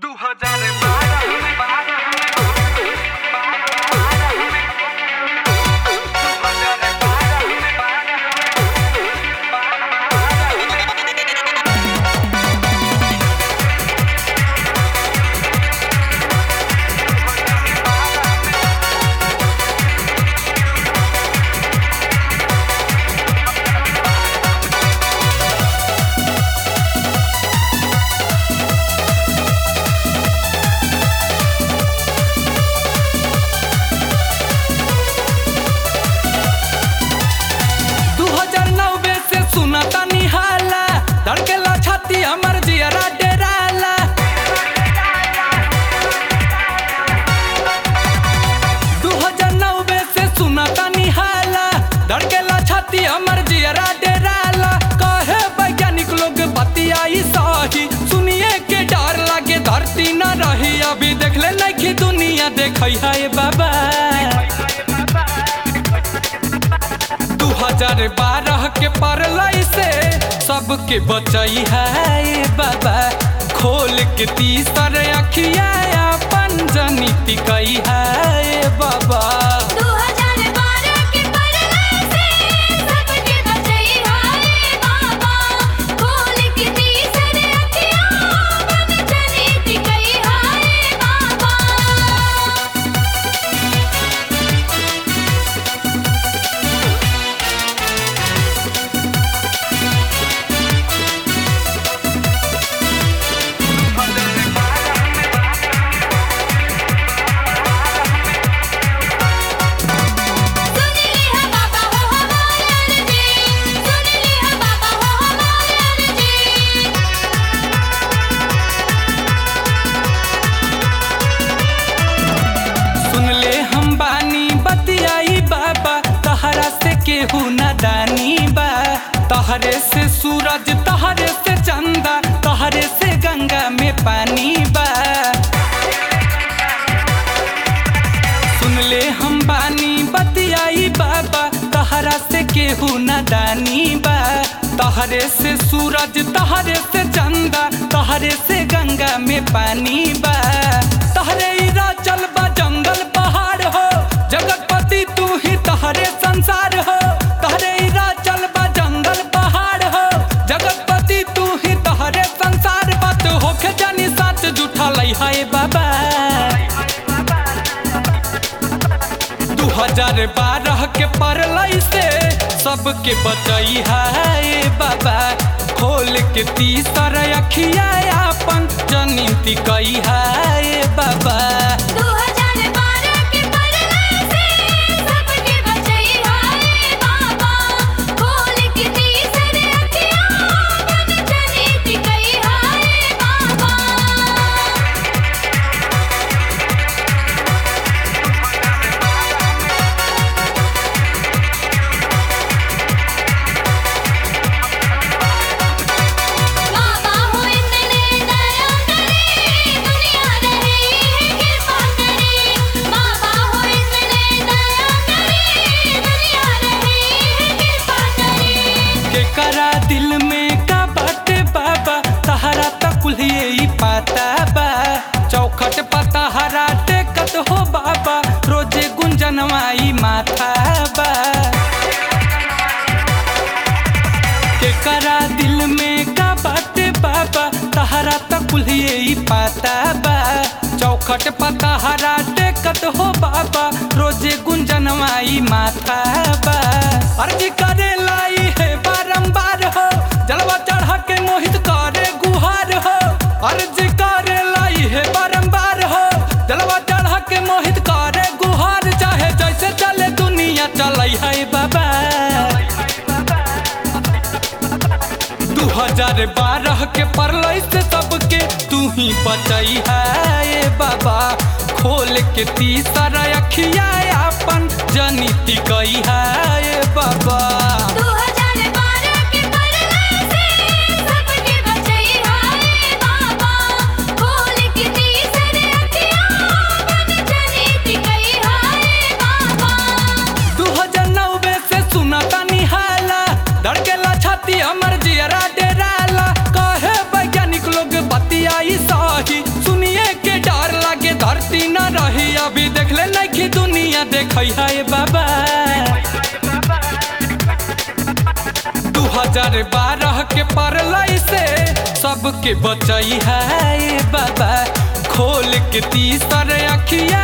अभी देख ले नहीं दुनिया देख है बाबा 2012 के परलई से सबके बचई है बाबा खोल के तीसर अखिया अपन जनित कई है बाबा 2012 के परलई से सबके बचई है बाबा खोल के तीसर अखिया अपन जनित कई है बाबा केहू नादानी बा तहरे से सूरज तहरे से चंदा तहरे से गंगा में पानी बा सुन ले हम बानी बतियाई बाबा तहरा से केहू नादानी बा तहरे से सूरज तहरे से चंदा तहरे से गंगा में पानी बा तहरे इरा चल बा जंगल पहाड़ हो जगतपति तू ही तहरे संसार हो तहरे इरा चल बा जंगल पहाड़ हो जगतपति तू ही तहरे संसार बात होके जानी साच झूठा लई है बाबा 2012 के परलई से सबके बचई है बाबा खोल के तीसर अखिया अपन जनित कई है बाबा 2012 के परलई से सबके बचई है बाबा खोल के तीसर अखिया अपन जनित कई है बाबा बाबा हो इतने दया करे दुनिया रहे कृपा करे बाबा हो इतने दया करे दुनिया रहे कृपा करे के करा दिल में का बाटे बाबा तहरा तक ही पाता बा चौखट पता हरा टेकत हो बाबा रोजे गुंजनवाई माथा बा के करा दिल में का बाटे बाबा तहरा तक ही पाता बा चौखट पता हरा टेकत हो बाबा रोजे गुंजनवाई माथा बा अर्जी करे लाई है बारंबार हो जलवा चढ़ा के मोहित करे गुहार हो अर्जी करे लाई है बारंबार हो जलवा चढ़ा के मोहित करे गुहार चाहे जैसे चले दुनिया चलई है बाबा 2012 के परलई से सबके तू ही बचई है बाबा खोल के तीसर अखिया अपन जनित कई है बाबा 2012 के परलई से सबके बचई है बाबा खोल के तीसर अखिया अपन जनित कई है बाबा 2009 से सुनता निहाला धड़केला छाती हमर जियरा डेराला कहे वैज्ञानिक लोग बतियाई सही सुनिए देखै है बाबा 2012 के परलई से सबके बचई है बाबा खोल के तीसर अखिया